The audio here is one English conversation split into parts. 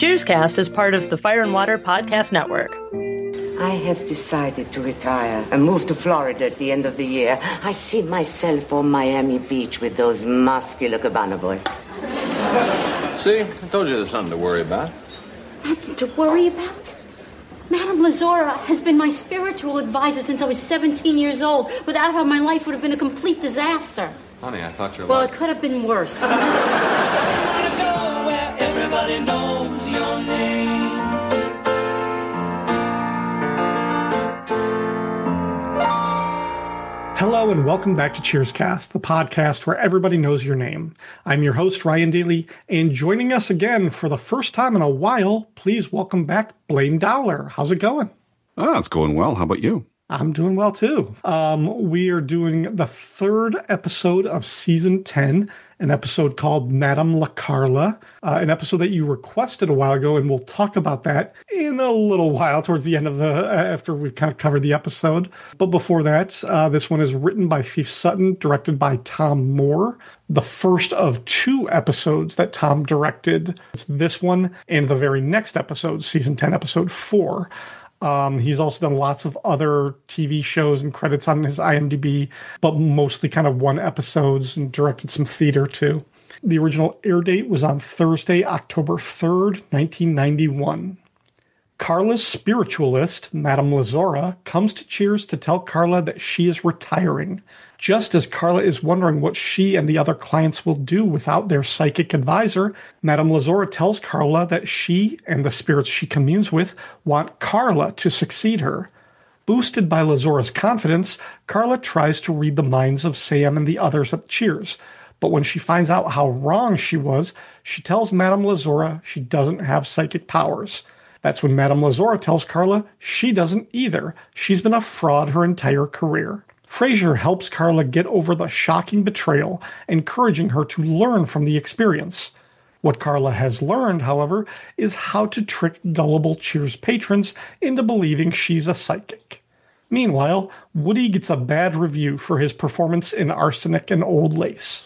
Cheerscast is part of the Fire and Water Podcast Network. I have decided to retire and move to Florida at the end of the year. I see myself on Miami Beach with those muscular Cabana boys. See? I told you there's something to worry about. Nothing to worry about? Madame Lazora has been my spiritual advisor since I was 17 years old. Without her, my life would have been a complete disaster. Honey, I thought your Well, life... it could have been worse. Everybody knows your name. Hello and welcome back to Cheerscast, the podcast where everybody knows your name. I'm your host, Ryan Daly, and joining us again for the first time in a while, please welcome back Blaine Dowler. How's it going? It's going well. How about you? I'm doing well, too. We are doing the third episode of Season 10, an episode called Madame LaCarla, an episode that you requested a while ago, and we'll talk about that in a little while towards the end of after we've kind of covered the episode. But before that, this one is written by Fief Sutton, directed by Tom Moore, the first of two episodes that Tom directed. It's this one and the very next episode, Season 10, Episode 4. He's also done lots of other TV shows and credits on his IMDb, but mostly kind of one episodes and directed some theater too. The original air date was on Thursday, October 3rd, 1991. Carla's spiritualist, Madame Lazora, comes to Cheers to tell Carla that she is retiring. Just as Carla is wondering what she and the other clients will do without their psychic advisor, Madame Lazora tells Carla that she and the spirits she communes with want Carla to succeed her. Boosted by Lazora's confidence, Carla tries to read the minds of Sam and the others at Cheers. But when she finds out how wrong she was, she tells Madame Lazora she doesn't have psychic powers. That's when Madame Lazora tells Carla she doesn't either. She's been a fraud her entire career. Frasier helps Carla get over the shocking betrayal, encouraging her to learn from the experience. What Carla has learned, however, is how to trick gullible Cheers patrons into believing she's a psychic. Meanwhile, Woody gets a bad review for his performance in Arsenic and Old Lace.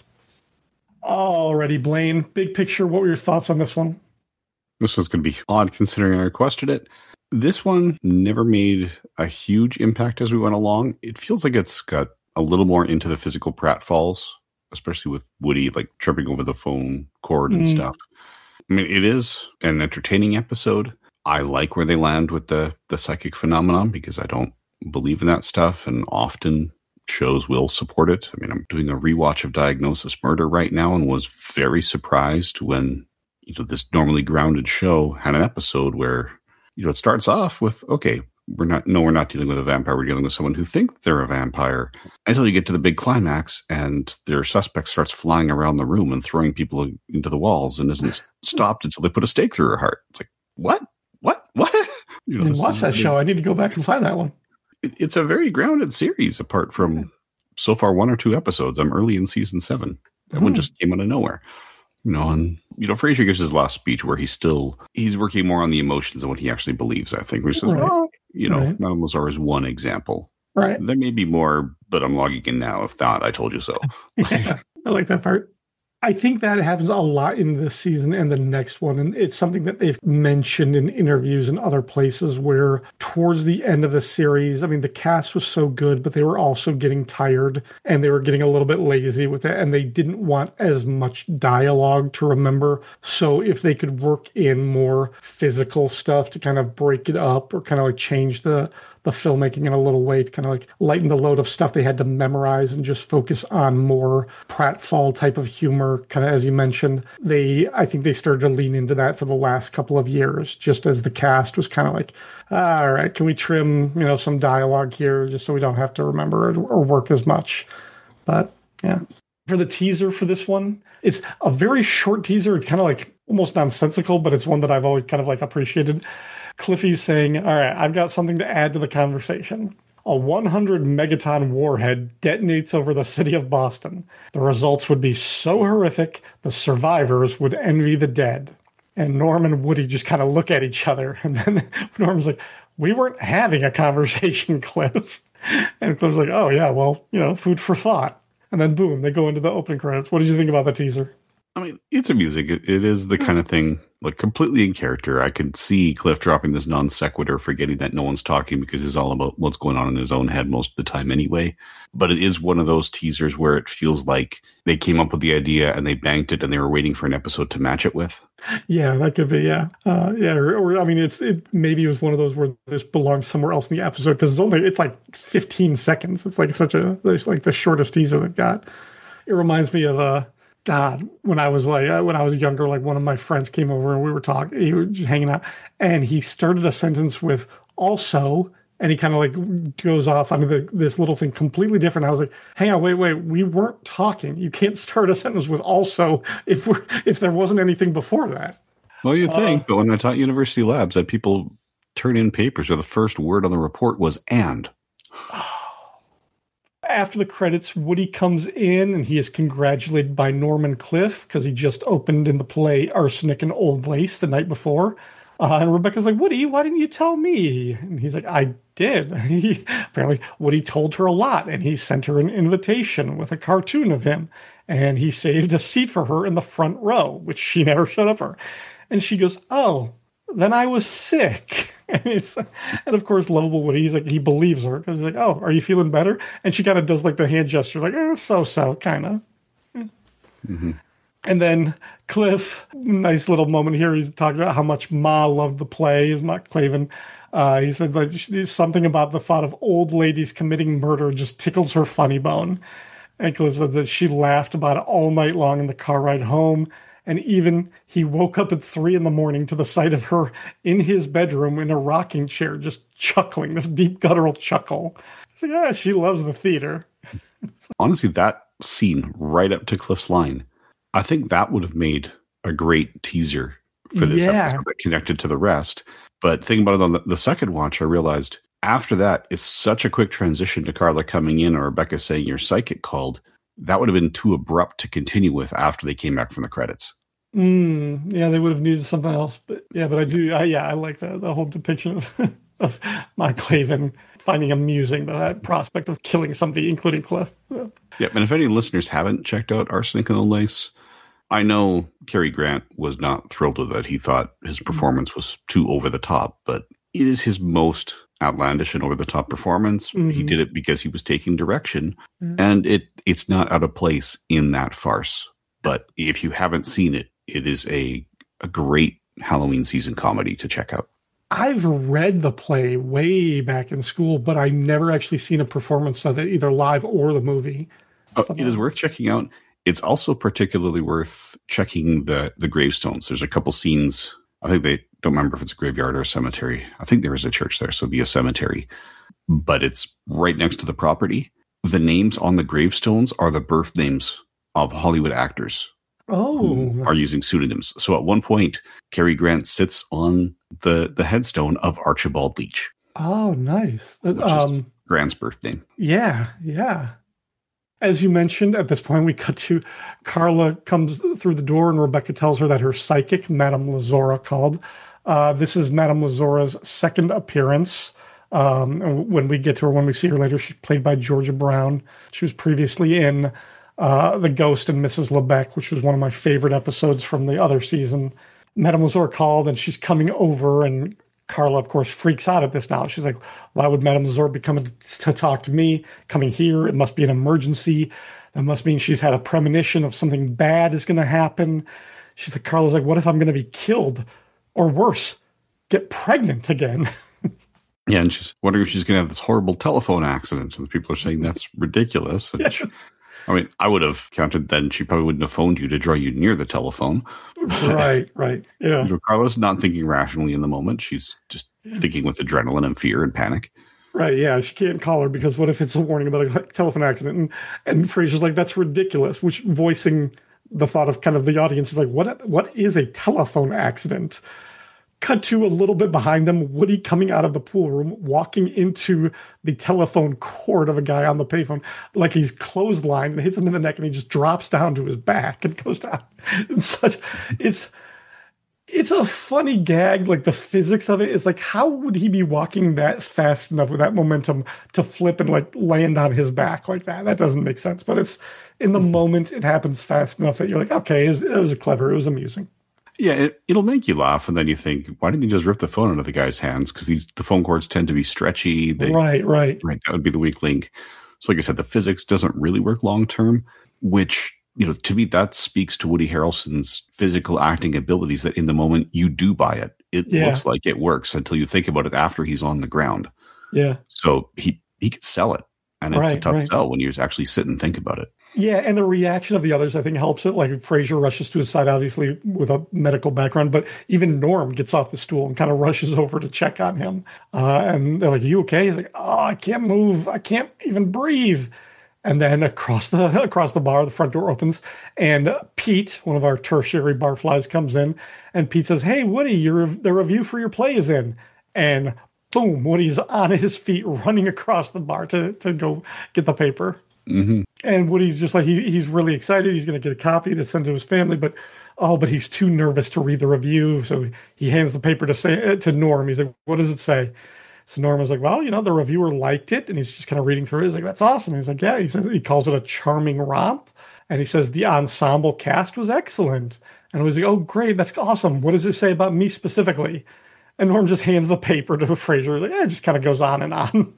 Alrighty, Blaine, big picture, what were your thoughts on this one? This was going to be odd considering I requested it. This one never made a huge impact as we went along. It feels like it's got a little more into the physical pratfalls, especially with Woody like tripping over the phone cord and stuff. I mean, it is an entertaining episode. I like where they land with the psychic phenomenon because I don't believe in that stuff, and often shows will support it. I mean, I'm doing a rewatch of Diagnosis Murder right now and was very surprised when, this normally grounded show had an episode where, it starts off with, okay, we're not dealing with a vampire. We're dealing with someone who thinks they're a vampire until you get to the big climax and their suspect starts flying around the room and throwing people into the walls and isn't stopped until they put a stake through her heart. It's like, what? I didn't watch that show. I need to go back and find that one. It's a very grounded series apart from so far 1 or 2 episodes. I'm early in season 7. That one just came out of nowhere. Frasier gives his last speech where he's working more on the emotions than what he actually believes, I think. Where he says, Madame Lazora is one example. Right. There may be more, but I'm logging in now. If not, I told you so. Yeah, I like that part. I think that happens a lot in this season and the next one. And it's something that they've mentioned in interviews and other places where towards the end of the series, I mean, the cast was so good, but they were also getting tired and they were getting a little bit lazy with it. And they didn't want as much dialogue to remember. So if they could work in more physical stuff to kind of break it up or kind of like change the filmmaking in a little way to kind of like lighten the load of stuff they had to memorize and just focus on more pratfall type of humor. Kind of, as you mentioned, I think they started to lean into that for the last couple of years, just as the cast was kind of like, all right, can we trim, some dialogue here just so we don't have to remember it or work as much. But yeah, for the teaser for this one, it's a very short teaser. It's kind of like almost nonsensical, but it's one that I've always kind of like appreciated. Cliffy's saying, all right, I've got something to add to the conversation. A 100 megaton warhead detonates over the city of Boston. The results would be so horrific, the survivors would envy the dead. And Norm and Woody just kind of look at each other. And then Norm's like, we weren't having a conversation, Cliff. And Cliff's like, oh, yeah, well, food for thought. And then boom, they go into the opening credits. What did you think about the teaser? I mean, it's amusing. It is the kind of thing, like, completely in character. I could see Cliff dropping this non sequitur, forgetting that no one's talking because it's all about what's going on in his own head most of the time anyway. But it is one of those teasers where it feels like they came up with the idea and they banked it and they were waiting for an episode to match it with. Yeah, that could be, yeah. Or I mean, maybe it was one of those where this belongs somewhere else in the episode because it's like 15 seconds. It's like there's like the shortest teaser they've got. It reminds me of, God, when I was younger, like one of my friends came over and we were talking, he was just hanging out, and he started a sentence with also, and he kind of like goes off on this little thing completely different. I was like, hang on, wait, we weren't talking. You can't start a sentence with also if there wasn't anything before that. Well, you'd think, but when I taught university labs, that people turn in papers where the first word on the report was and. After the credits, Woody comes in and he is congratulated by Norman Cliff because he just opened in the play Arsenic and Old Lace the night before. And Rebecca's like, Woody, why didn't you tell me? And he's like, I did. Apparently, Woody told her a lot, and he sent her an invitation with a cartoon of him. And he saved a seat for her in the front row, which she never showed up for. And she goes, oh, then I was sick. And of course, lovable Woody, he believes her because he's like, oh, are you feeling better? And she kind of does like the hand gesture, like, so, kind of. Mm-hmm. And then Cliff, nice little moment here. He's talking about how much Ma loved the play, is Ma Clavin. He said like something about the thought of old ladies committing murder just tickles her funny bone. And Cliff said that she laughed about it all night long in the car ride home. And even he woke up at 3 a.m. to the sight of her in his bedroom in a rocking chair, just chuckling, this deep guttural chuckle. It's like, yeah, she loves the theater. Honestly, that scene right up to Cliff's line, I think that would have made a great teaser for this episode that connected to the rest. But thinking about it on the second watch, I realized after that, it's such a quick transition to Carla coming in or Rebecca saying your psychic called. That would have been too abrupt to continue with after they came back from the credits. Yeah, they would have needed something else. But I like the whole depiction of Mike Clavin finding amusing that prospect of killing somebody, including Cliff. Yeah, and if any listeners haven't checked out Arsenic and Old Lace, I know Cary Grant was not thrilled with it. He thought his performance was too over the top, but it is his most outlandish and over the top performance. Mm-hmm. He did it because he was taking direction, and it's not out of place in that farce. But if you haven't seen it, it is a great Halloween season comedy to check out. I've read the play way back in school, but I've never actually seen a performance of it, either live or the movie. It is worth checking out. It's also particularly worth checking the gravestones. There's a couple scenes. I think they don't remember if it's a graveyard or a cemetery. I think there is a church there, so it'd be a cemetery. But it's right next to the property. The names on the gravestones are the birth names of Hollywood actors. Who are using pseudonyms. So at one point, Cary Grant sits on the headstone of Archibald Leach. Oh, nice. Which is Grant's birth name. Yeah. As you mentioned, at this point, we cut to Carla comes through the door and Rebecca tells her that her psychic, Madame Lazora, called. This is Madame Lazora's second appearance. When we get to her, when we see her later, she's played by Georgia Brown. She was previously in The Ghost and Mrs. Lebec, which was one of my favorite episodes from the other season. Madame Lazora called and she's coming over, and Carla, of course, freaks out at this now. She's like, why would Madame Lazora be coming to talk to me? Coming here? It must be an emergency. That must mean she's had a premonition of something bad is going to happen. She's like, Carla's like, what if I'm going to be killed? Or worse, get pregnant again? Yeah, and she's wondering if she's going to have this horrible telephone accident. And people are saying that's ridiculous. And I mean, I would have counted then she probably wouldn't have phoned you to draw you near the telephone. Right. Yeah. Carla's not thinking rationally in the moment. She's just thinking with adrenaline and fear and panic. Right, yeah. She can't call her because what if it's a warning about a telephone accident? And Frasier's like, that's ridiculous, which voicing the thought of kind of the audience is like, what is a telephone accident? Cut to a little bit behind them, Woody coming out of the pool room, walking into the telephone cord of a guy on the payphone, like he's clotheslined and hits him in the neck, and he just drops down to his back and goes down. It's a funny gag. Like the physics of it is like, how would he be walking that fast enough with that momentum to flip and like land on his back like that? That doesn't make sense. But it's in the moment, it happens fast enough that you're like, okay, it was clever. It was amusing. Yeah, it'll make you laugh, and then you think, why didn't you just rip the phone out of the guy's hands? Because the phone cords tend to be stretchy. Right. That would be the weak link. So like I said, the physics doesn't really work long term, which, to me, that speaks to Woody Harrelson's physical acting abilities, that in the moment you do buy it. It looks like it works until you think about it after he's on the ground. Yeah. So he could sell it. And it's a tough sell when you actually sit and think about it. Yeah, and the reaction of the others, I think, helps it. Like Frasier rushes to his side, obviously, with a medical background, but even Norm gets off the stool and kind of rushes over to check on him. And they're like, "Are you okay?" He's like, "Oh, I can't move. I can't even breathe." And then across the bar, the front door opens, and Pete, one of our tertiary barflies, comes in, and Pete says, "Hey, Woody, the review for your play is in." And boom, Woody's on his feet, running across the bar to go get the paper. Mm-hmm. And Woody's just like, he's really excited. He's going to get a copy to send to his family, but he's too nervous to read the review. So he hands the paper to Norm. He's like, "What does it say?" So Norm was like, "Well, the reviewer liked it." And he's just kind of reading through it. He's like, "That's awesome." He's like, "Yeah." He calls it a charming romp. And he says the ensemble cast was excellent. And I was like, "Oh, great. That's awesome. What does it say about me specifically?" And Norm just hands the paper to Frasier. He's like, it just kind of goes on and on.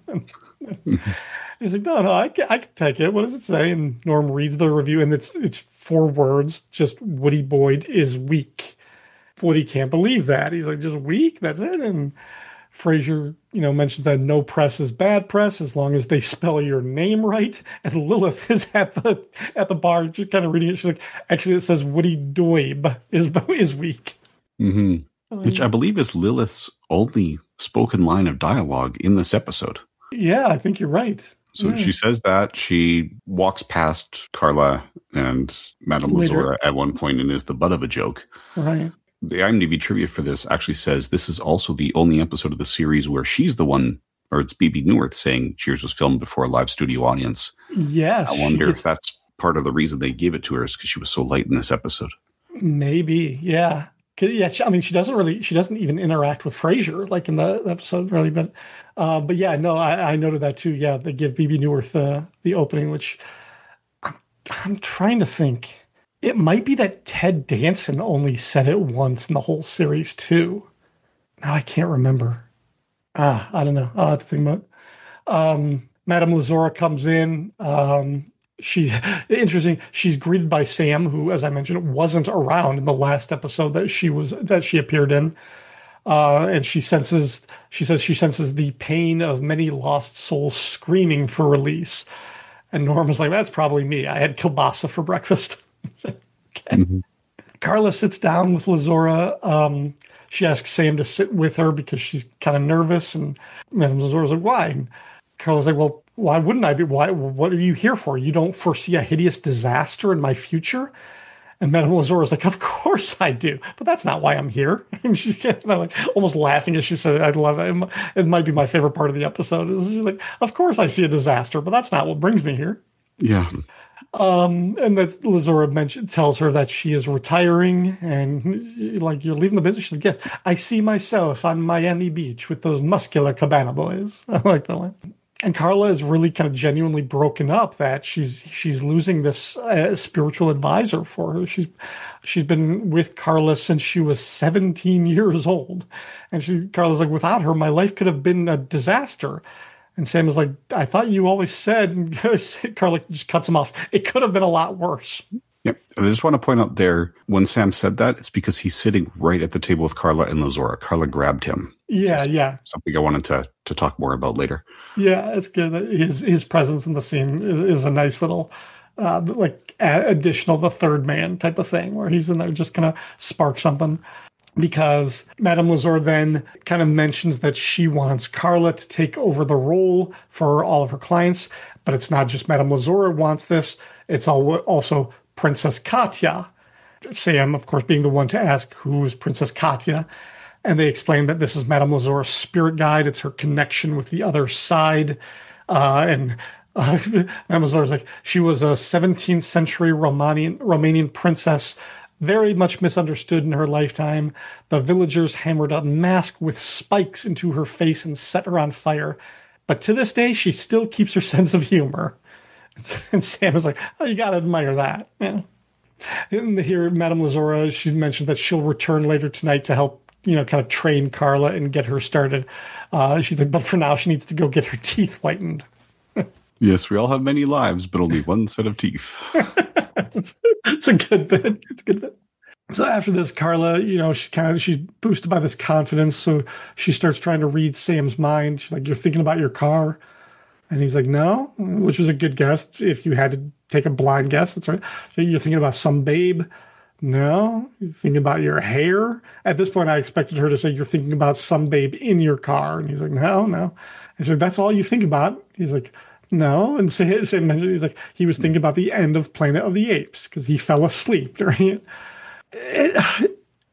He's like, no, I can take it. What does it say? And Norm reads the review, and it's 4 words, just Woody Boyd is weak. Woody can't believe that. He's like, just weak? That's it? And Frasier, mentions that no press is bad press as long as they spell your name right. And Lilith is at the bar, just kind of reading it. She's like, actually, it says Woody Doib is weak. Mm-hmm. Which I believe is Lilith's only spoken line of dialogue in this episode. Yeah, I think you're right. So she says that. She walks past Carla and Madame Lazora at one point and is the butt of a joke. Right. The IMDb trivia for this actually says this is also the only episode of the series where she's the one, or it's Bebe Neuwirth saying Cheers was filmed before a live studio audience. Yes. I wonder if that's part of the reason they gave it to her, is because she was so light in this episode. Maybe, yeah. Yeah, she doesn't even interact with Frasier like in the episode really, but yeah, no, I noted that too. Yeah, they give Bebe Neuwirth the opening, which I'm trying to think. It might be that Ted Danson only said it once in the whole series too. Now I can't remember. I don't know. I'll have to think about it. Madame Lazora comes in. She's interesting. She's greeted by Sam, who, as I mentioned, wasn't around in the last episode that she appeared in. And she says she senses the pain of many lost souls screaming for release. And Norma's like, "That's probably me. I had kielbasa for breakfast." Okay. Mm-hmm. Carla sits down with Lazora. She asks Sam to sit with her because she's kind of nervous. And Madame Lazora's like, "Why?" And Carla's like, "Well, why wouldn't I be? Why? What are you here for? You don't foresee a hideous disaster in my future?" And Madame Lazora's like, "Of course I do, but that's not why I'm here." And she's kind of like almost laughing as she said, "I love it. It might be my favorite part of the episode." She's like, "Of course I see a disaster, but that's not what brings me here." Yeah. And that's Lazora tells her that she is retiring, and like, "You're leaving the business?" She's like, "Yes, I see myself on Miami Beach with those muscular cabana boys." I like that line. And Carla is really kind of genuinely broken up that she's losing this spiritual advisor for her. She's been with Carla since she was 17 years old, and Carla's like, "Without her, my life could have been a disaster." And Sam is like, "I thought you always said," and Carla just cuts him off, "It could have been a lot worse." Yeah, and I just want to point out there, when Sam said that, it's because he's sitting right at the table with Carla and Lazora. Carla grabbed him. Yeah. Something I wanted to talk more about later. Yeah, it's good. His presence in the scene is a nice little, additional, the third man type of thing, where he's in there just kind of spark something. Because Madame Lazora then kind of mentions that she wants Carla to take over the role for all of her clients, but it's not just Madame Lazora wants this. It's also Princess Katya. Sam, of course, being the one to ask who is Princess Katya. And they explain that this is Madame Lazora's spirit guide. It's her connection with the other side. Madame Lazora's like, she was a 17th century Romanian princess very much misunderstood in her lifetime. The villagers hammered a mask with spikes into her face and set her on fire. But to this day, she still keeps her sense of humor. And Sam is like, oh, you got to admire that. Yeah. And here, Madame Lazora, she mentioned that she'll return later tonight to help, kind of train Carla and get her started. She's like, but for now, she needs to go get her teeth whitened. Yes, we all have many lives, but only one set of teeth. It's a good bit. It's a good bit. So after this, Carla, she's boosted by this confidence. So she starts trying to read Sam's mind. She's like, you're thinking about your car? And he's like, no, which was a good guess. If you had to take a blind guess, that's right. So you're thinking about some babe? No. You're thinking about your hair? At this point, I expected her to say, you're thinking about some babe in your car. And he's like, no. And she's like, that's all you think about? He's like, no. And Sam mentioned, he's like, he was thinking about the end of Planet of the Apes because he fell asleep during it.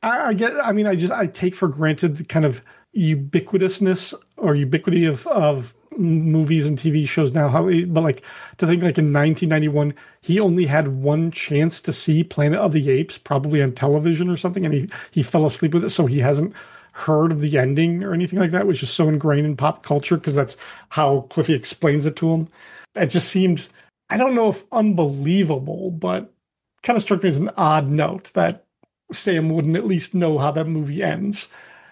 I take for granted the kind of ubiquitousness or ubiquity of movies and TV shows now. But like to think like in 1991, he only had one chance to see Planet of the Apes, probably on television or something, and he fell asleep with it, so he hasn't heard of the ending or anything like that, which is so ingrained in pop culture because that's how Cliffy explains it to him. It just seemed, I don't know if unbelievable, but kind of struck me as an odd note that Sam wouldn't at least know how that movie ends.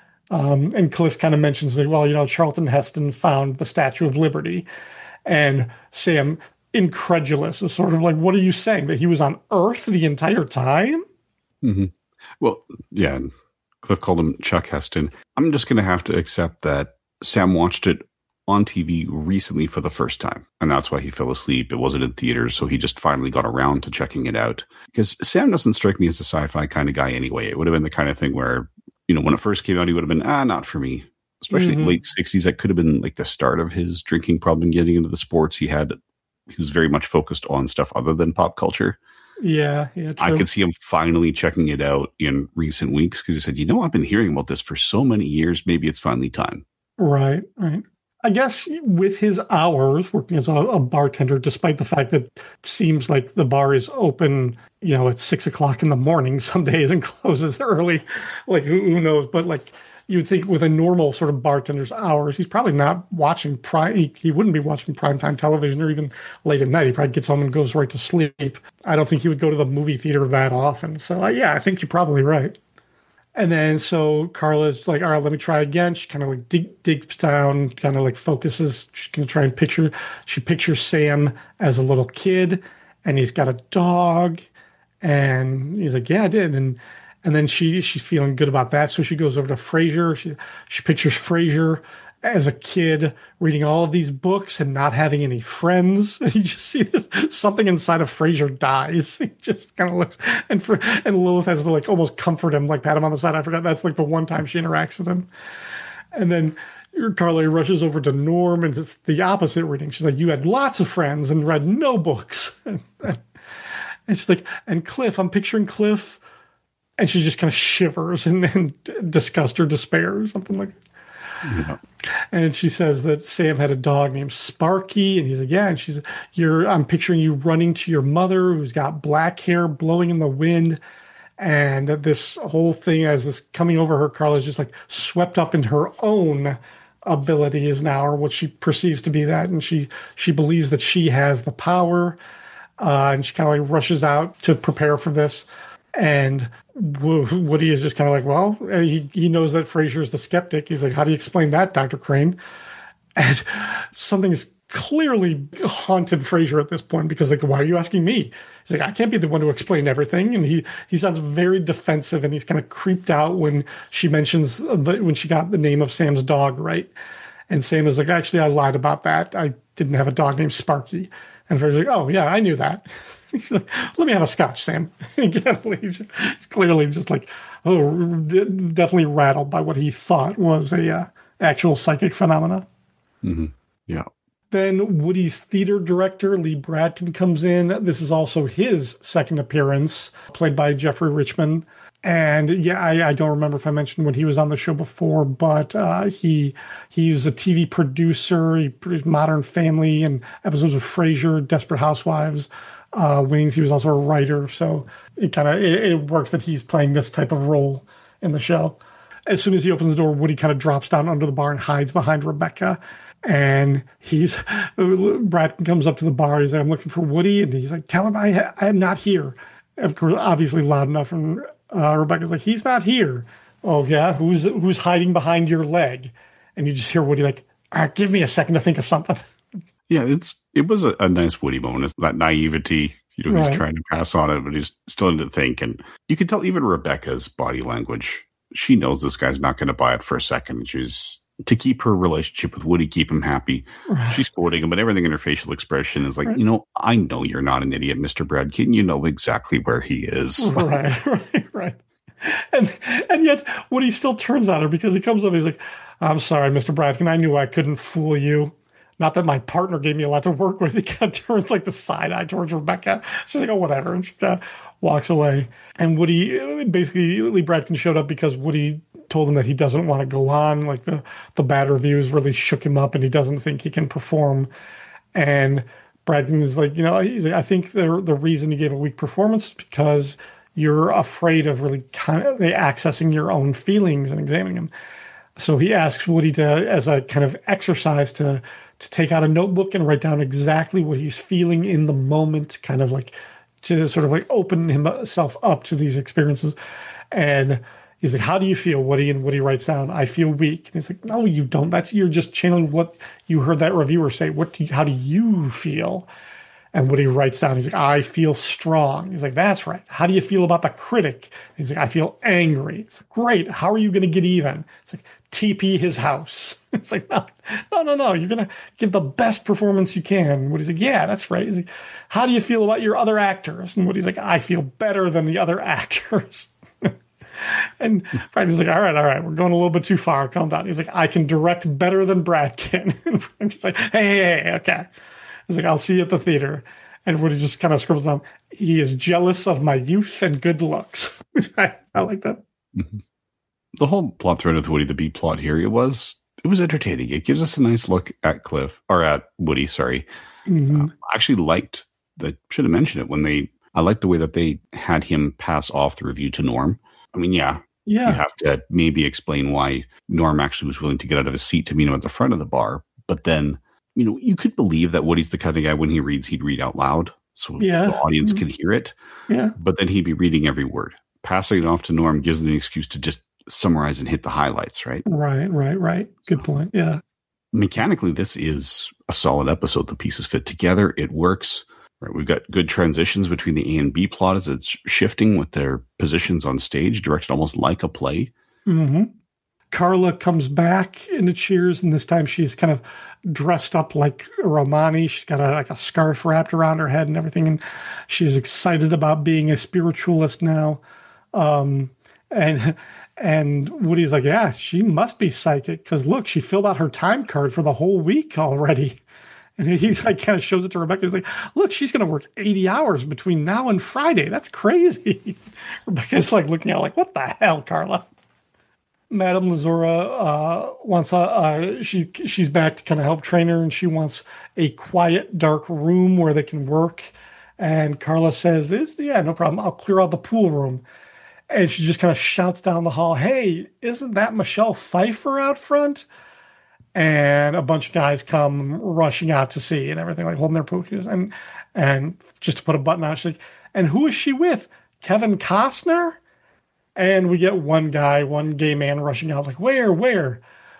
And Cliff kind of mentions, like, well, Charlton Heston found the Statue of Liberty. And Sam, incredulous, is sort of like, what are you saying? That he was on Earth the entire time? Mm-hmm. Well, yeah. Cliff called him Chuck Heston. I'm just going to have to accept that Sam watched it on TV recently for the first time. And that's why he fell asleep. It wasn't in theaters. So he just finally got around to checking it out. Because Sam doesn't strike me as a sci-fi kind of guy anyway. It would have been the kind of thing where, when it first came out, he would have been, not for me. Especially in late 60s, that could have been like the start of his drinking problem, getting into the sports. He was very much focused on stuff other than pop culture. Yeah, true. I could see him finally checking it out in recent weeks because he said, I've been hearing about this for so many years. Maybe it's finally time. Right. I guess with his hours working as a bartender, despite the fact that it seems like the bar is open, at 6:00 in the morning some days and closes early, like who knows? But like you'd think with a normal sort of bartender's hours, he's probably not watching he wouldn't be watching primetime television or even late at night. He probably gets home and goes right to sleep. I don't think he would go to the movie theater that often. So I think you're probably right. And then so Carla's like, all right, let me try again. She kind of like digs down, kind of like focuses. She's going to try and she pictures Sam as a little kid and he's got a dog. And he's like, yeah, I did. And then she's feeling good about that. So she goes over to Frasier. She pictures Frasier as a kid reading all of these books and not having any friends. And you just see this, something inside of Frasier dies. He just kind of looks, and Lilith has to like almost comfort him, like pat him on the side. I forgot that's like the one time she interacts with him. And then Carla rushes over to Norm and it's the opposite reading. She's like, you had lots of friends and read no books. And she's like, and Cliff, I'm picturing Cliff. And she just kind of shivers in disgust or despair or something like that. Yeah. And she says that Sam had a dog named Sparky, and he's like, yeah. And I'm picturing you running to your mother who's got black hair blowing in the wind. And this whole thing as this coming over her, Carla's just like swept up in her own abilities now, or what she perceives to be that. And she believes that she has the power. And she kind of like rushes out to prepare for this. And Woody is just kind of like, well, he knows that Frasier's the skeptic. He's like, how do you explain that, Dr. Crane? And something is clearly haunted Frasier at this point because like, why are you asking me? He's like, I can't be the one to explain everything. And he sounds very defensive and he's kind of creeped out when she mentions when she got the name of Sam's dog right. And Sam is like, actually, I lied about that. I didn't have a dog named Sparky. And Frasier's like, oh, yeah, I knew that. He's like, let me have a scotch, Sam. He's clearly just like, definitely rattled by what he thought was a actual psychic phenomena. Mm-hmm. Yeah. Then Woody's theater director, Lee Bradkin, comes in. This is also his second appearance, played by Jeffrey Richman. And yeah, I don't remember if I mentioned when he was on the show before, but he was a TV producer. He produced Modern Family and episodes of Frasier, Desperate Housewives. wings. He was also a writer, so it works that he's playing this type of role in the show. As soon as he opens the door, Woody kind of drops down under the bar and hides behind Rebecca. And Brad comes up to the bar. He's like, I'm looking for Woody. And he's like, tell him I am not here. Of course, obviously loud enough. And Rebecca's like, he's not here. Oh, yeah? Who's hiding behind your leg? And you just hear Woody like, all right, give me a second to think of something. Yeah, it was a nice Woody moment. It's that naivety. Right. He's trying to pass on it, but he's still in to think. And you can tell even Rebecca's body language. She knows this guy's not going to buy it for a second. She's to keep her relationship with Woody, keep him happy. Right. She's quoting him, but everything in her facial expression is like, right. I know you're not an idiot, Mr. Bradkin. You know exactly where he is. Right. And yet Woody still turns on her because he comes up and he's like, I'm sorry, Mr. Bradkin. I knew I couldn't fool you. Not that my partner gave me a lot to work with. He kind of turns like the side eye towards Rebecca. She's like, oh, whatever. And she walks away. And Woody, basically, Lee Bradkin showed up because Woody told him that he doesn't want to go on. Like the bad reviews really shook him up and he doesn't think he can perform. And Bradkin is like, he's like, I think the reason you gave a weak performance is because you're afraid of really kind of accessing your own feelings and examining them. So he asks Woody as a kind of exercise to take out a notebook and write down exactly what he's feeling in the moment, kind of like to sort of like open himself up to these experiences. And he's like, how do you feel, Woody? And Woody writes down, I feel weak. And he's like, no, you don't. You're just channeling what you heard that reviewer say. How do you feel? And Woody writes down, he's like, I feel strong. He's like, that's right. How do you feel about the critic? He's like, I feel angry. It's like, great. How are you going to get even? It's like, TP his house. It's like, no. You're going to give the best performance you can. And Woody's like, yeah, that's right. He's like, how do you feel about your other actors? And Woody's like, I feel better than the other actors. And Franklin's like, all right, we're going a little bit too far. Calm down. He's like, I can direct better than Bradkin. And Franklin's like, hey, okay. He's like, I'll see you at the theater. And Woody just kind of scribbles down, he is jealous of my youth and good looks. I like that. Mm-hmm. The whole plot thread with Woody, the B plot here, it was entertaining. It gives us a nice look at Woody, sorry. Mm-hmm. I actually liked should have mentioned it I liked the way that they had him pass off the review to Norm. I mean, yeah. You have to maybe explain why Norm actually was willing to get out of his seat to meet him at the front of the bar. But then, you could believe that Woody's the kind of guy when he reads, he'd read out loud so the audience can hear it. Yeah. But then he'd be reading every word. Passing it off to Norm gives them an excuse to just summarize and hit the highlights, right? Right. Good point. Yeah. Mechanically, this is a solid episode. The pieces fit together. It works. Right. We've got good transitions between the A and B plot as it's shifting with their positions on stage, directed almost like a play. Mm-hmm. Carla comes back into Cheers, and this time she's kind of dressed up like Romani. She's got a scarf wrapped around her head and everything, and she's excited about being a spiritualist now. And Woody's like, yeah, she must be psychic because look, she filled out her time card for the whole week already. And he's like, kind of shows it to Rebecca. He's like, look, she's going to work 80 hours between now and Friday. That's crazy. Rebecca's like looking at like, what the hell, Carla? Madame Lazora wants she's back to kind of help train her, and she wants a quiet, dark room where they can work. And Carla says, no problem. I'll clear out the pool room. And she just kind of shouts down the hall, hey, isn't that Michelle Pfeiffer out front? And a bunch of guys come rushing out to see and everything, like holding their pookies. And just to put a button on, she's like, and who is she with? Kevin Costner? And we get one gay man rushing out, like, where?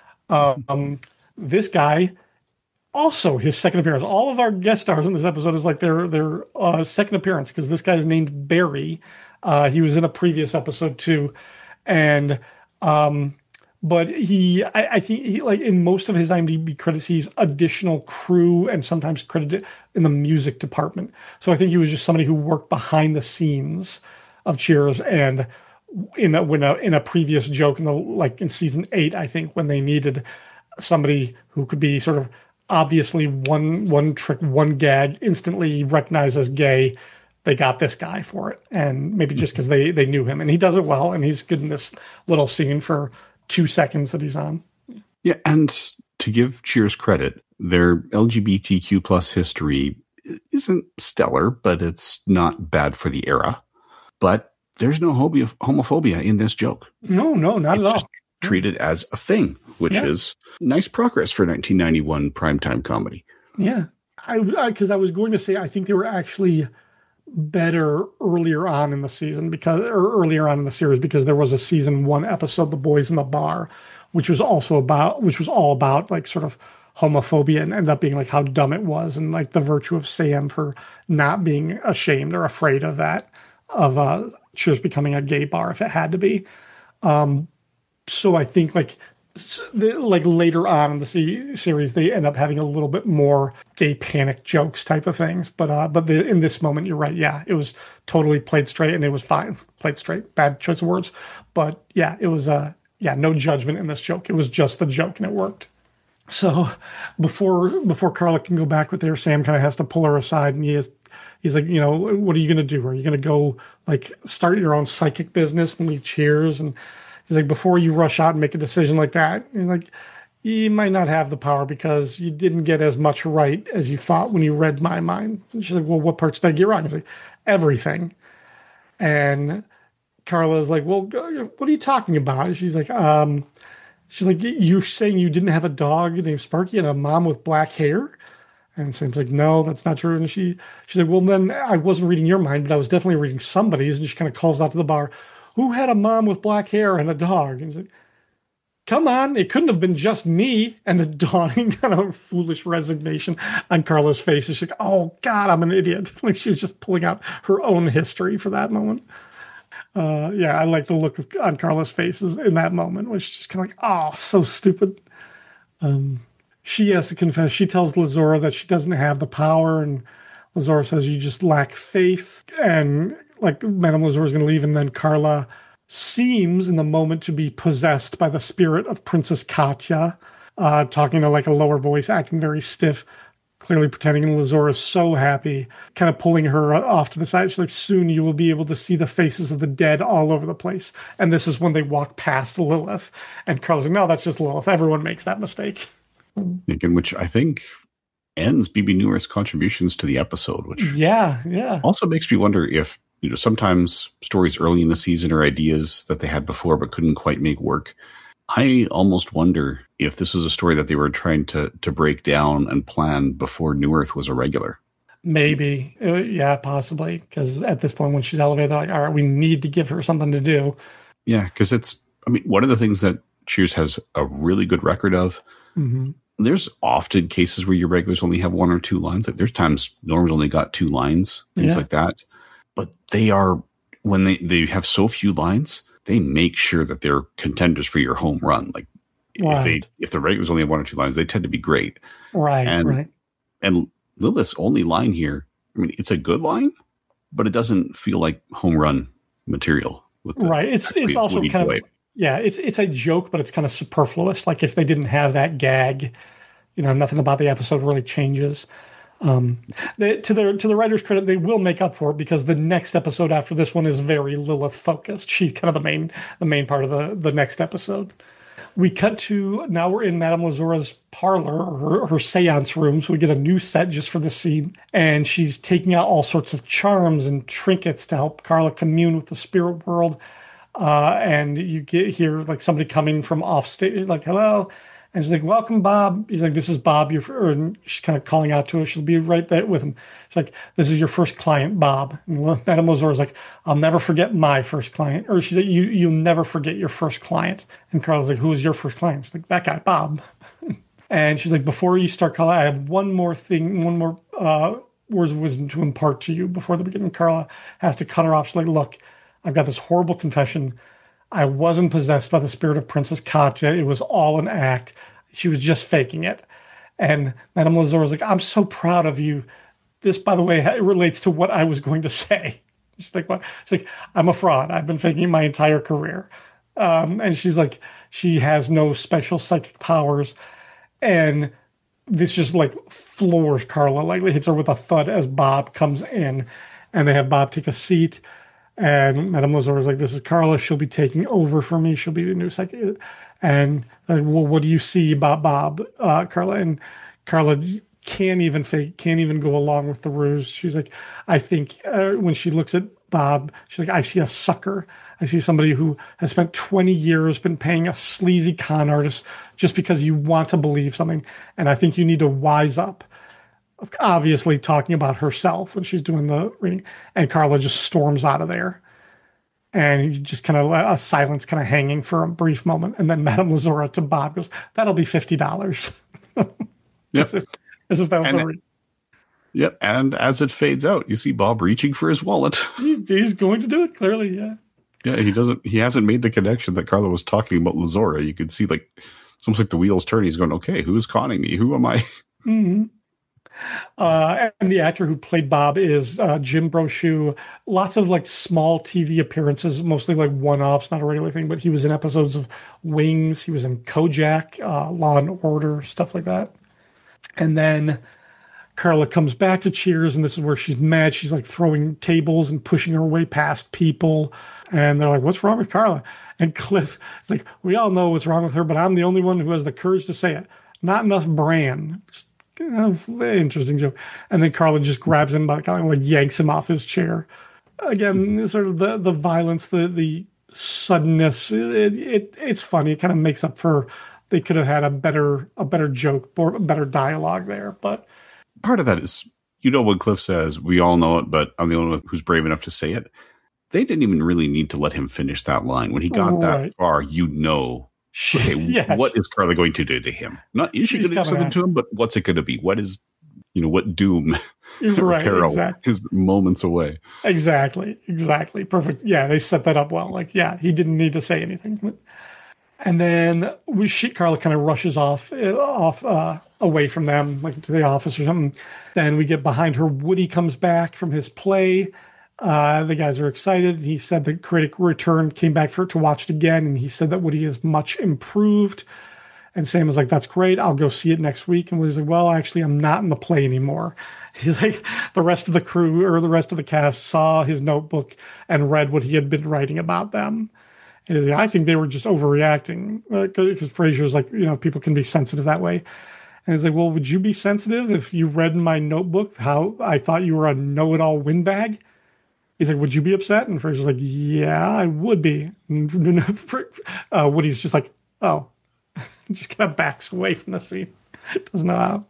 This guy, also his second appearance. All of our guest stars in this episode is like their second appearance because this guy is named Barry. He was in a previous episode too. And, but I think he, like in most of his IMDb credits, he's additional crew and sometimes credited in the music department. So I think he was just somebody who worked behind the scenes of Cheers. And in a previous joke in season 8, I think when they needed somebody who could be sort of obviously one trick, one gag, instantly recognized as gay, they got this guy for it. And maybe just because they knew him, and he does it well, and he's good in this little scene for 2 seconds that he's on. Yeah, and to give Cheers credit, their LGBTQ plus history isn't stellar, but it's not bad for the era. But there's no homophobia in this joke. No, not at all. Just treated as a thing, which is nice progress for 1991 primetime comedy. Yeah. Because I was going to say, I think they were actually better earlier on in the season earlier on in the series, because there was a season 1 episode, The Boys in the Bar, which was all about like sort of homophobia, and ended up being like how dumb it was, and like the virtue of Sam for not being ashamed or afraid of that, of Cheers becoming a gay bar if it had to be. So I think like later on in the series, they end up having a little bit more gay panic jokes type of things. But in this moment, you're right. Yeah, it was totally played straight, and it was fine. Played straight, bad choice of words. But yeah, it was no judgment in this joke. It was just the joke, and it worked. So before Carla can go back with her, Sam kind of has to pull her aside, and he's like, what are you going to do? Are you going to go like start your own psychic business and leave Cheers? And he's like, before you rush out and make a decision like that, he's like, you might not have the power because you didn't get as much right as you thought when you read my mind. And she's like, well, what parts did I get wrong? He's like, everything. And Carla's like, well, what are you talking about? She's like, you're saying you didn't have a dog named Sparky and a mom with black hair? And Sam's like, no, that's not true. And she's like, well, then I wasn't reading your mind, but I was definitely reading somebody's. And she kind of calls out to the bar, who had a mom with black hair and a dog? And he's like, come on, it couldn't have been just me. And the dawning kind of foolish resignation on Carla's face. She's like, oh, God, I'm an idiot. Like she was just pulling out her own history for that moment. I like the look on Carla's face in that moment, which is just kind of like, oh, so stupid. She has to confess. She tells Lazora that she doesn't have the power, and Lazora says, you just lack faith. And like Madame Lazora is going to leave, and then Carla seems in the moment to be possessed by the spirit of Princess Katya, talking to like a lower voice, acting very stiff, clearly pretending. And Lazora is so happy, kind of pulling her off to the side. She's like, soon you will be able to see the faces of the dead all over the place. And this is when they walk past Lilith. And Carla's like, no, that's just Lilith. Everyone makes that mistake. Again, which I think ends Bebe Neuwirth's contributions to the episode, which also makes me wonder if, sometimes stories early in the season are ideas that they had before but couldn't quite make work. I almost wonder if this is a story that they were trying to break down and plan before Neuwirth was a regular. Maybe. Possibly. Because at this point, when she's elevated, they're like, all right, we need to give her something to do. Yeah, because one of the things that Cheers has a really good record of, there's often cases where your regulars only have 1 or 2 lines. Like there's times Norm's only got 2 lines, things like that. But when they have so few lines, they make sure that they're contenders for your home run. Like if the regulars only have 1 or 2 lines, they tend to be great. Right. And Lilith's only line here, it's a good line, but it doesn't feel like home run material. It's also kind of, it's a joke, but it's kind of superfluous. Like if they didn't have that gag, nothing about the episode really changes. To the writer's credit, they will make up for it because the next episode after this one is very Lilith focused. She's kind of the main part of the next episode. We cut to, now we're in Madame Lazora's parlor, her seance room. So we get a new set just for this scene. And she's taking out all sorts of charms and trinkets to help Carla commune with the spirit world. And you hear like somebody coming from off stage, like, hello. And she's like, welcome, Bob. He's like, this is Bob. And she's kind of calling out to her. She'll be right there with him. She's like, this is your first client, Bob. And Madame Lazora's like, I'll never forget my first client. Or she's like, you'll never forget your first client. And Carla's like, who was your first client? She's like, that guy, Bob. And she's like, before you start, Carla, I have one more words of wisdom to impart to you before the beginning. Carla has to cut her off. She's like, look, I've got this horrible confession. I wasn't possessed by the spirit of Princess Katya. It was all an act. She was just faking it. And Madame Lazora was like, I'm so proud of you. This, by the way, relates to what I was going to say. She's like, what? She's like, I'm a fraud. I've been faking my entire career. And she's like, she has no special psychic powers. And this just like floors Carla, like hits her with a thud as Bob comes in. And they have Bob take a seat. And Madame Lazora is like, this is Carla. She'll be taking over for me. She'll be the new psychic. And well, what do you see about Bob, Carla? And Carla can't even go along with the ruse. She's like, I think when she looks at Bob, she's like, I see a sucker. I see somebody who has spent 20 years been paying a sleazy con artist just because you want to believe something. And I think you need to wise up. Obviously talking about herself when she's doing the reading. And Carla just storms out of there. And you just kind of a silence kind of hanging for a brief moment. And then Madame Lazora to Bob goes, that'll be $50. Yep. As if that was the reading. Yep. And as it fades out, you see Bob reaching for his wallet. He's going to do it, clearly, yeah. Yeah, he hasn't made the connection that Carla was talking about Lazora. You could see it's almost like the wheels turn. He's going, okay, who's conning me? Who am I? Mm-hmm. And the actor who played Bob is Jim Brochu. Lots of small TV appearances, mostly one-offs, not a regular thing, but he was in episodes of Wings. He was in Kojak, Law and Order, stuff like that. And then Carla comes back to Cheers, and this is where she's mad. She's throwing tables and pushing her way past people. And they're like, what's wrong with Carla? And Cliff is like, we all know what's wrong with her, but I'm the only one who has the courage to say it. Not enough bran. Interesting joke. And then Carla just grabs him, yanks him off his chair. Again, sort of the violence, the suddenness. It's funny. It kind of makes up for, they could have had a better joke or better dialogue there. But part of that is, when Cliff says, we all know it, but I'm the only one who's brave enough to say it. They didn't even really need to let him finish that line. When he got that far, what is Carla going to do to him? Not is she going to do something to him, but what's it going to be? What is, what doom or peril is moments away? Exactly. Perfect. Yeah, they set that up well. He didn't need to say anything. And then Carla kind of rushes off away from them, to the office or something. Then we get behind her. Woody comes back from his play. The guys are excited. He said the critic returned, came back to watch it again, and he said that Woody is much improved. And Sam was like, that's great. I'll go see it next week. And Woody's like, well, actually, I'm not in the play anymore. He's like, the rest of the crew or the rest of the cast saw his notebook and read what he had been writing about them. And he's like, I think they were just overreacting, because Frasier's like, people can be sensitive that way. And he's like, well, would you be sensitive if you read in my notebook how I thought you were a know-it-all windbag? He's like, would you be upset? And Frasier's like, yeah, I would be. Woody's just like, oh. Just kind of backs away from the scene. Doesn't know how.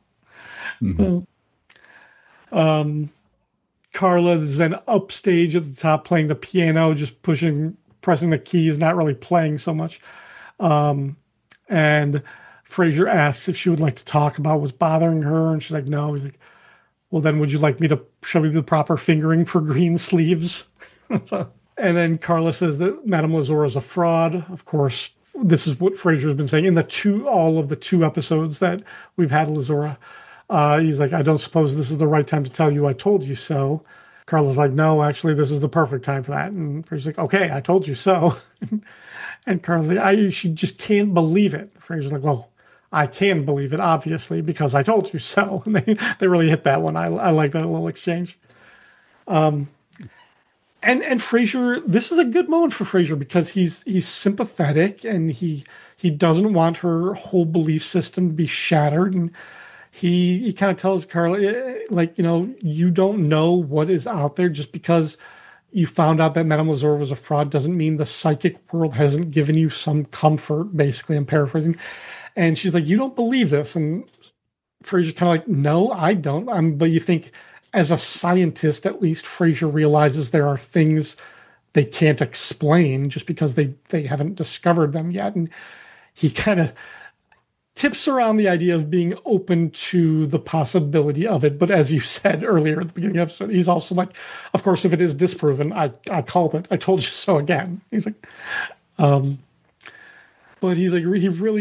Mm-hmm. Carla is then upstage at the top playing the piano, just pressing the keys, not really playing so much. And Frasier asks if she would like to talk about what's bothering her. And she's like, no. He's like, well, then would you like me to show you the proper fingering for green sleeves? And then Carla says that Madame Lazora is a fraud. Of course, this is what Frasier's been saying in all of the two episodes that we've had Lazora. He's like, I don't suppose this is the right time to tell you I told you so. Carla's like, no, actually, this is the perfect time for that. And Frasier's like, okay, I told you so. And Carla's like, she just can't believe it. Frasier's like, well, I can believe it, obviously, because I told you so. And they really hit that one. I like that little exchange. And Frasier, this is a good moment for Frasier because he's sympathetic and he doesn't want her whole belief system to be shattered. And he kind of tells Carla, you don't know what is out there. Just because you found out that Madame Lazora was a fraud doesn't mean the psychic world hasn't given you some comfort, basically. I'm paraphrasing. And she's like, you don't believe this. And Frasier's kind of like, no, I don't. But you think, as a scientist, at least, Frasier realizes there are things they can't explain just because they haven't discovered them yet. And he kind of tips around the idea of being open to the possibility of it. But as you said earlier at the beginning of the episode, he's also like, of course, if it is disproven, I called it. I told you so again. He's like, but he's like,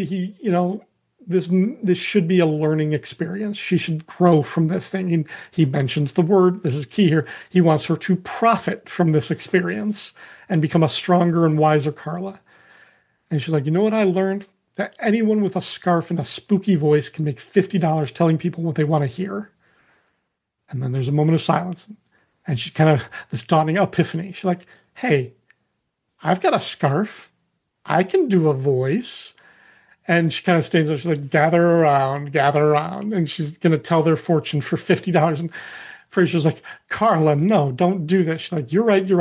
this should be a learning experience. She should grow from this thing. And he mentions the word, this is key here. He wants her to profit from this experience and become a stronger and wiser Carla. And she's like, you know what I learned? That anyone with a scarf and a spooky voice can make $50 telling people what they want to hear. And then there's a moment of silence. And she's kind of this dawning epiphany. She's like, hey, I've got a scarf. I can do a voice. And she kind of stands up. She's like, gather around. And she's going to tell their fortune for $50. And Frasier's like, Carla, no, don't do this. She's like, you're right.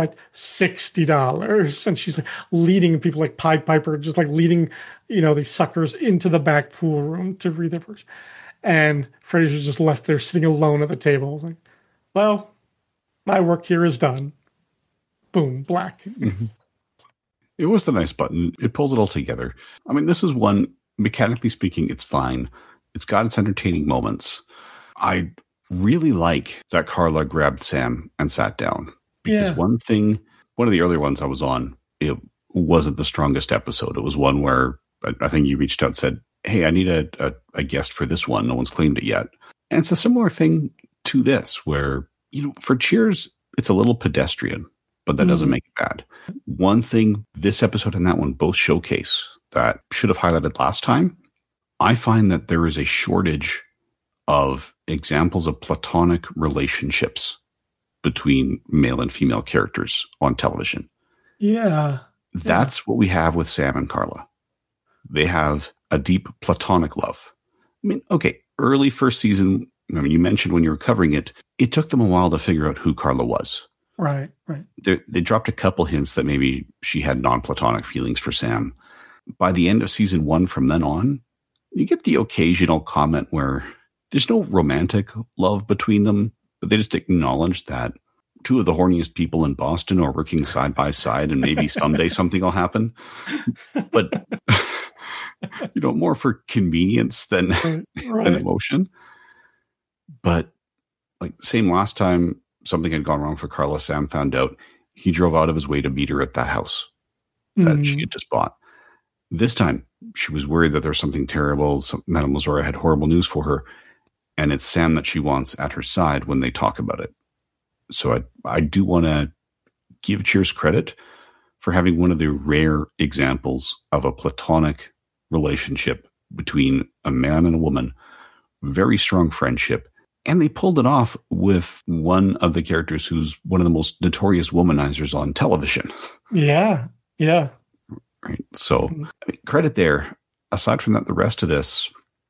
$60. And she's like leading people like Pied Piper, just like leading, these suckers into the back pool room to read their fortune. And Frasier's just left there sitting alone at the table. Like, well, my work here is done. Boom, black. Mm-hmm. It was the nice button. It pulls it all together. I mean, this is one, mechanically speaking, it's fine. It's got its entertaining moments. I really like that Carla grabbed Sam and sat down. Because one of the earlier ones I was on, it wasn't the strongest episode. It was one where I think you reached out and said, hey, I need a guest for this one. No one's claimed it yet. And it's a similar thing to this where, for Cheers, it's a little pedestrian, but that doesn't make it bad. One thing this episode and that one both showcase that should have highlighted last time, I find that there is a shortage of examples of platonic relationships between male and female characters on television. Yeah. That's what we have with Sam and Carla. They have a deep platonic love. I mean, okay, early first season, you mentioned when you were covering it, it took them a while to figure out who Carla was. Right. They dropped a couple hints that maybe she had non-platonic feelings for Sam. By the end of season 1 from then on, you get the occasional comment where there's no romantic love between them, but they just acknowledge that two of the horniest people in Boston are working side by side and maybe someday something will happen. But, more for convenience than an emotion. But like same last time, something had gone wrong for Carla. Sam found out. He drove out of his way to meet her at that house that she had just bought. This time, she was worried that there was something terrible. Madame Lazora had horrible news for her. And it's Sam that she wants at her side when they talk about it. So I do want to give Cheers credit for having one of the rare examples of a platonic relationship between a man and a woman. Very strong friendship. And they pulled it off with one of the characters who's one of the most notorious womanizers on television. Yeah. Right. So credit there. Aside from that, the rest of this,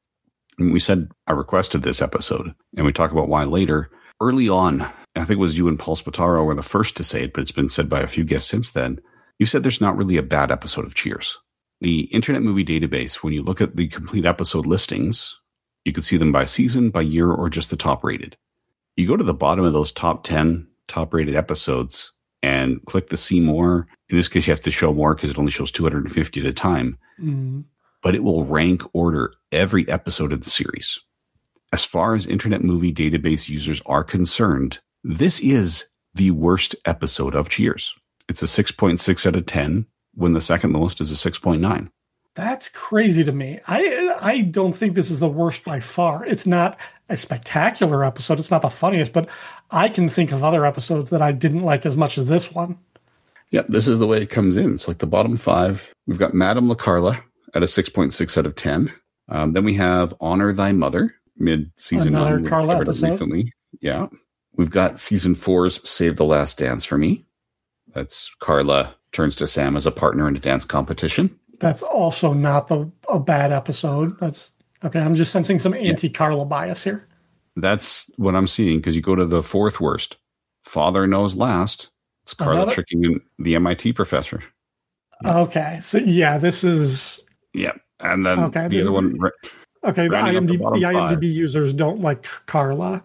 we said I requested this episode, and we talk about why later. Early on, I think it was you and Paul Spataro were the first to say it, but it's been said by a few guests since then. You said there's not really a bad episode of Cheers. The Internet Movie Database, when you look at the complete episode listings, you can see them by season, by year, or just the top rated. You go to the bottom of those top 10 top rated episodes and click the see more. In this case, you have to show more because it only shows 250 at a time. Mm-hmm. But it will rank order every episode of the series. As far as Internet Movie Database users are concerned, this is the worst episode of Cheers. It's a 6.6 out of 10, when the second lowest is a 6.9. That's crazy to me. I don't think this is the worst by far. It's not a spectacular episode. It's not the funniest, but I can think of other episodes that I didn't like as much as this one. Yeah, this is the way it comes in. So like the bottom 5, we've got Madame LaCarla at a 6.6 out of 10. Then we have Honor Thy Mother, mid-season. Another Carla episode. Recently. Yeah. We've got season 4's Save the Last Dance for Me. That's Carla turns to Sam as a partner in a dance competition. That's also not a bad episode. That's okay. I'm just sensing some anti-Carla bias here. That's what I'm seeing, because you go to the 4th worst. Father Knows Last. It's Carla tricking the MIT professor. Okay. So yeah, this is... Yeah. And then the other one... Okay, the IMDb users don't like Carla.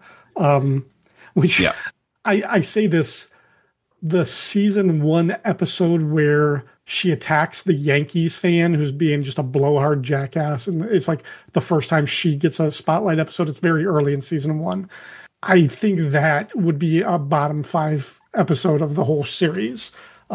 Which I say this, the season 1 episode where she attacks the Yankees fan who's being just a blowhard jackass, and it's like the first time she gets a spotlight episode. It's very early in season 1. I think that would be a bottom 5 episode of the whole series.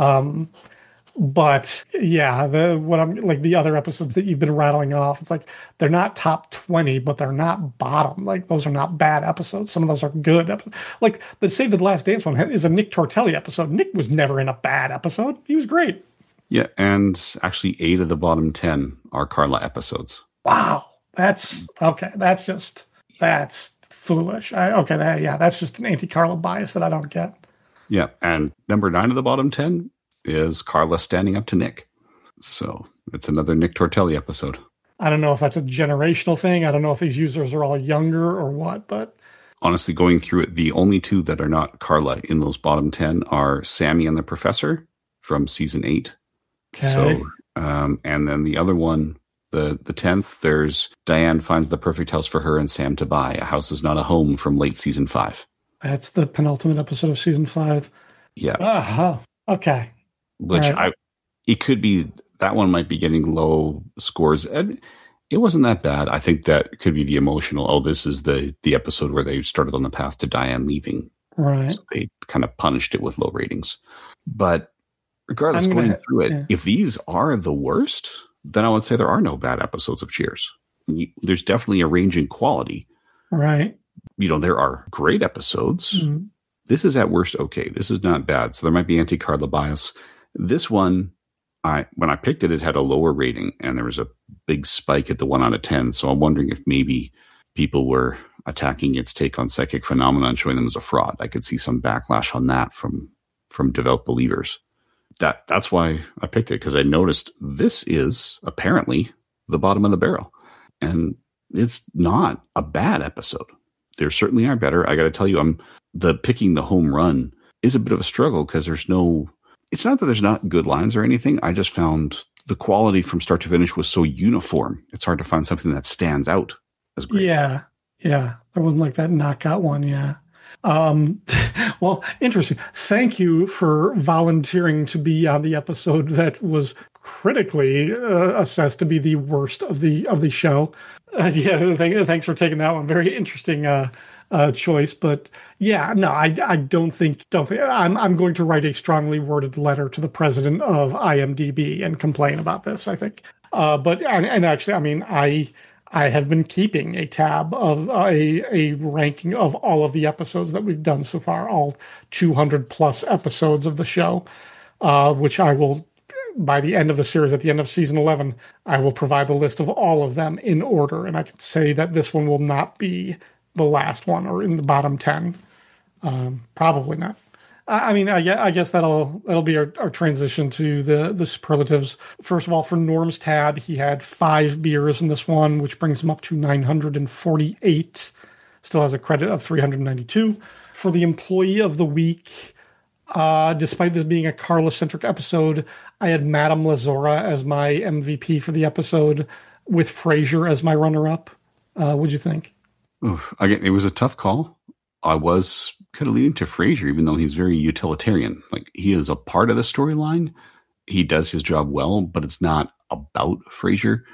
But yeah, the other episodes that you've been rattling off, it's like they're not top 20, but they're not bottom. Like those are not bad episodes. Some of those are good. Like the Save the Last Dance one is a Nick Tortelli episode. Nick was never in a bad episode. He was great. Yeah, and actually 8 of the bottom 10 are Carla episodes. Wow, that's okay. That's foolish. That's just an anti-Carla bias that I don't get. Yeah, and number 9 of the bottom 10 is Carla standing up to Nick. So it's another Nick Tortelli episode. I don't know if that's a generational thing. I don't know if these users are all younger or what, but honestly, going through it, the only two that are not Carla in those bottom 10 are Sammy and the Professor from season 8. okay. So, and then the other one, the 10th, there's Diane finds the perfect house for her and Sam to buy. A house is not a home from late season 5. That's the penultimate episode of season 5. Yeah. Uh-huh. Okay. Which Right. it could be, that one might be getting low scores. And it wasn't that bad. I think that could be the emotional, oh, this is the episode where they started on the path to Diane leaving. Right. So they kind of punished it with low ratings. But regardless, going through it, yeah. if these are the worst, then I would say there are no bad episodes of Cheers. There's definitely a range in quality. Right. There are great episodes. Mhm. This is at worst okay. This is not bad. So there might be anti-Carla bias. This one, when I picked it, it had a lower rating, and there was a big spike at the 1 out of 10. So I'm wondering if maybe people were attacking its take on psychic phenomena and showing them as a fraud. I could see some backlash on that from devout believers. That's why I picked it, because I noticed this is apparently the bottom of the barrel, and it's not a bad episode. There certainly are better. I got to tell you, picking the home run is a bit of a struggle, because it's not that there's not good lines or anything. I just found the quality from start to finish was so uniform. It's hard to find something that stands out as great. Yeah. Yeah. There wasn't like that knockout one. Yeah. Well, interesting. Thank you for volunteering to be on the episode that was critically assessed to be the worst of the show. Thanks for taking that one. Very interesting choice. But yeah, no, I don't think I'm going to write a strongly worded letter to the president of IMDb and complain about this, I think. But actually, I mean, I have been keeping a tab of a ranking of all of the episodes that we've done so far, all 200 plus episodes of the show, which I will, by the end of the series, at the end of season 11, I will provide the list of all of them in order. And I can say that this one will not be the last one or in the bottom 10. Probably not. I mean, I guess that'll be our transition to the superlatives. First of all, for Norm's tab, he had 5 beers in this one, which brings him up to 948. Still has a credit of 392. For the employee of the week, despite this being a Carla-centric episode, I had Madame Lazora as my MVP for the episode, with Frasier as my runner-up. What'd you think? Again, it was a tough call. I was kind of leaning to Frasier, even though he's very utilitarian. Like, he is a part of the storyline. He does his job well, but it's not about Frasier.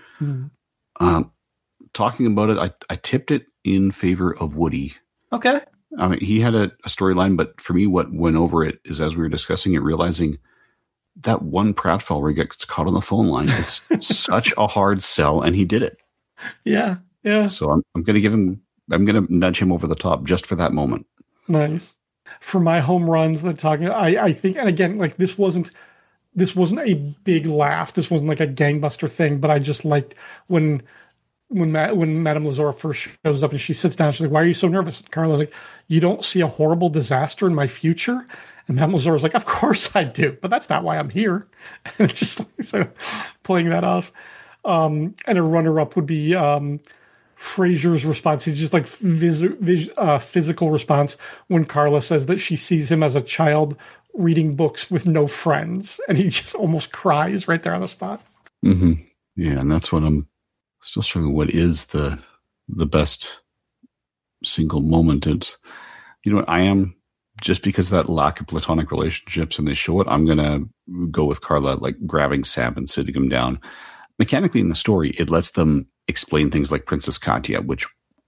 Talking about it, I tipped it in favor of Woody. Okay. I mean, he had a storyline, but for me, what went over it is, as we were discussing it, realizing that one pratfall where he gets caught on the phone line is such a hard sell, and he did it. Yeah. Yeah. So I'm going to nudge him over the top just for that moment. Nice. For my home runs, I think, and again, like this wasn't a big laugh. This wasn't like a gangbuster thing, but I just liked when Madame Lazora first shows up and she sits down. She's like, "Why are you so nervous?" And Carla's like, "You don't see a horrible disaster in my future?" And Madame Lazora's like, "Of course I do, but that's not why I'm here." And it's just like, so playing that off. And a runner-up would be Frasier's response. He's just like physical response when Carla says that she sees him as a child reading books with no friends, and he just almost cries right there on the spot. Mm-hmm. Yeah, and that's what I'm still struggling. What is the best single moment? It's, I am, just because of that lack of platonic relationships and they show it, I'm gonna go with Carla, like grabbing Sam and sitting him down. Mechanically in the story, it lets them explain things like Princess Katya, which,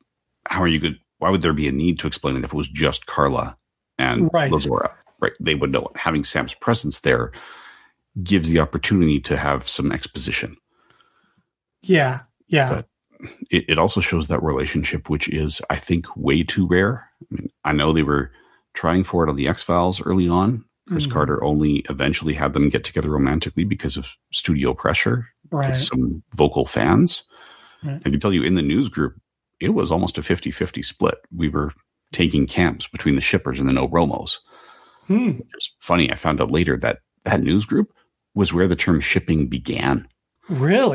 why would there be a need to explain it if it was just Carla and Lazora? Right. They would know. Having Sam's presence there gives the opportunity to have some exposition. Yeah. Yeah. But it also shows that relationship, which is, I think, way too rare. I mean, I know they were trying for it on the X-Files early on. Chris Carter only eventually had them get together romantically because of studio pressure, because some vocal fans. Right. I can tell you, in the news group, it was almost a 50-50 split. We were taking camps between the shippers and the no Romos. It's funny. I found out later that news group was where the term shipping began. Really?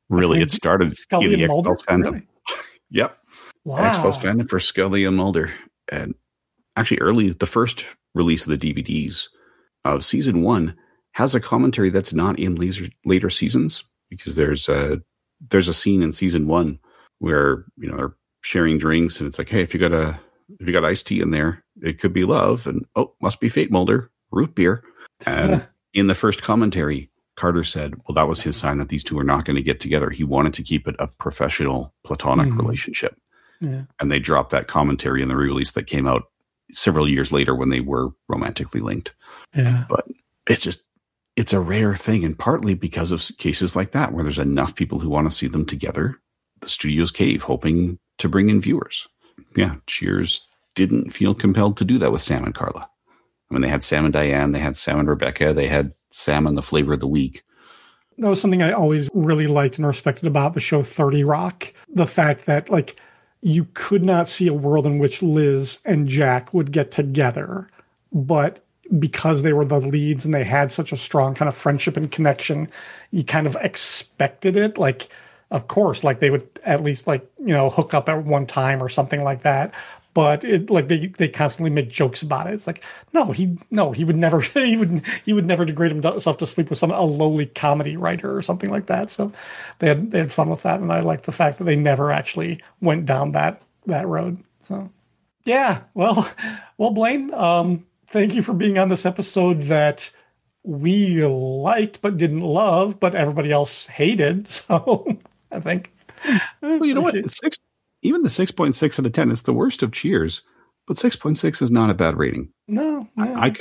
Really, it started Scully in the and Mulder? X-Files fandom. Really? Yep. Wow. X-Files fandom for Scully and Mulder. And actually the first release of the DVDs of season 1 has a commentary that's not in later seasons, because there's a scene in season 1 where, they're sharing drinks and it's like, hey, if you got iced tea in there, it could be love. And must be fate, Mulder, root beer. And in the first commentary, Carter said, well, that was his sign that these two are not going to get together. He wanted to keep it a professional, platonic relationship. Yeah. And they dropped that commentary in the re-release that came out several years later when they were romantically linked. Yeah. But it's a rare thing, and partly because of cases like that, where there's enough people who want to see them together, the studios cave, hoping to bring in viewers. Yeah, Cheers didn't feel compelled to do that with Sam and Carla. I mean, they had Sam and Diane, they had Sam and Rebecca, they had Sam and the Flavor of the Week. That was something I always really liked and respected about the show 30 Rock. The fact that, you could not see a world in which Liz and Jack would get together, but because they were the leads and they had such a strong kind of friendship and connection, you kind of expected it. Of course, they would at least hook up at one time or something like that. But they constantly make jokes about it. It's he would never he would never degrade himself to sleep with a lowly comedy writer or something like that. So they had fun with that, and I like the fact that they never actually went down that road. So yeah, well, Blaine, thank you for being on this episode that we liked but didn't love, but everybody else hated. So I think. Well, you know what? Even the 6.6 out of 10 is the worst of Cheers, but 6.6 is not a bad rating. No.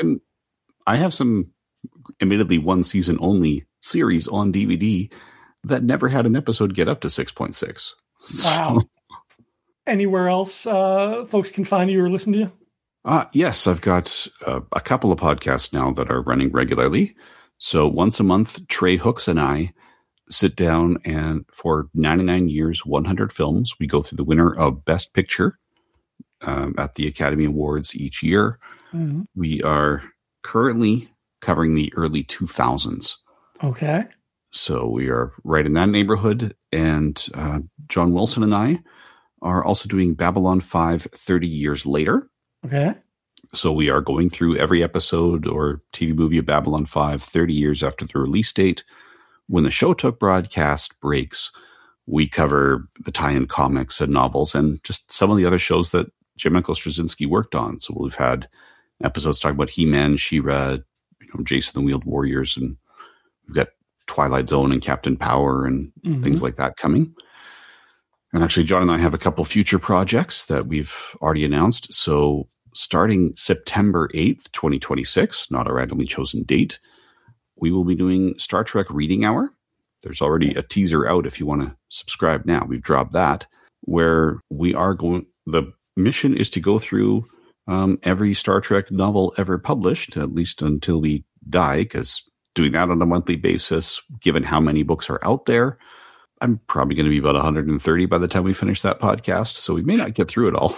I have some admittedly one season only series on DVD that never had an episode get up to 6.6. Wow. Anywhere else folks can find you or listen to you? Yes, I've got a couple of podcasts now that are running regularly. So once a month, Trey Hooks and I sit down, and for 99 years, 100 films, we go through the winner of Best Picture at the Academy Awards each year. Mm-hmm. We are currently covering the early 2000s. Okay. So we are right in that neighborhood. And John Wilson and I are also doing Babylon 5 30 years later. Okay. So we are going through every episode or TV movie of Babylon 5 30 years after the release date. When the show took broadcast breaks, we cover the tie-in comics and novels and just some of the other shows that Jim Michael Straczynski worked on. So we've had episodes talking about He-Man, She-Ra, Jason the Wheeled Warriors, and we've got Twilight Zone and Captain Power and things like that coming. And actually, John and I have a couple future projects that we've already announced. So starting September 8th, 2026, not a randomly chosen date, we will be doing Star Trek Reading Hour. There's already a teaser out if you want to subscribe now. We've dropped that, where we are going. The mission is to go through every Star Trek novel ever published, at least until we die, because doing that on a monthly basis, given how many books are out there, I'm probably going to be about 130 by the time we finish that podcast. So we may not get through it all.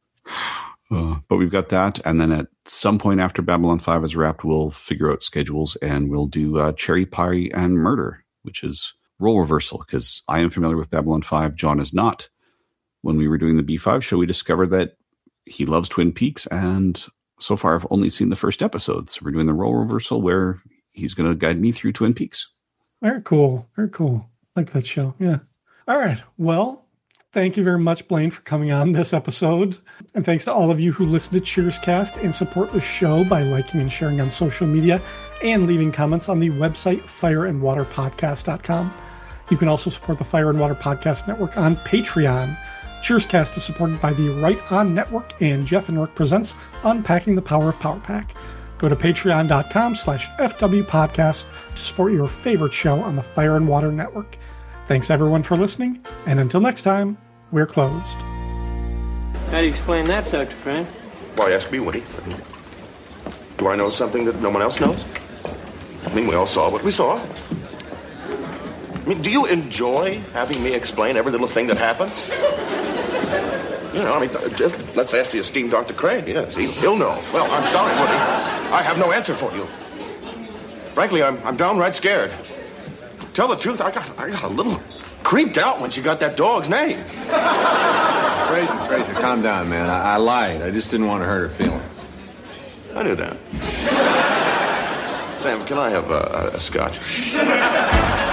But we've got that. And then at some point after Babylon 5 is wrapped, we'll figure out schedules and we'll do Cherry Pie and Murder, which is role reversal, because I am familiar with Babylon 5. John is not. When we were doing the B5 show, we discovered that he loves Twin Peaks. And so far, I've only seen the first episode. So we're doing the role reversal where he's going to guide me through Twin Peaks. Very cool. Very cool. Like that show. Yeah. All right. Well, thank you very much, Blaine, for coming on this episode. And thanks to all of you who listen to Cheerscast and support the show by liking and sharing on social media and leaving comments on the website fireandwaterpodcast.com. You can also support the Fire and Water Podcast Network on Patreon. Cheerscast is supported by the Right On Network, and Jeff and Rick presents Unpacking the Power of Power Pack. Go to patreon.com/FWPodcast to support your favorite show on the Fire and Water Network. Thanks everyone for listening, and until next time, we're closed. How do you explain that, Dr. Crane? Why, ask me, Woody. Do I know something that no one else knows? I mean, we all saw what we saw. I mean, do you enjoy having me explain every little thing that happens? Just let's ask the esteemed Dr. Crane. Yes, he'll know. Well, I'm sorry, Woody. I have no answer for you. Frankly, I'm downright scared. Tell the truth, I got a little creeped out when she got that dog's name. Frazier, calm down, man. I lied. I just didn't want to hurt her feelings. I knew that. Sam, can I have a scotch?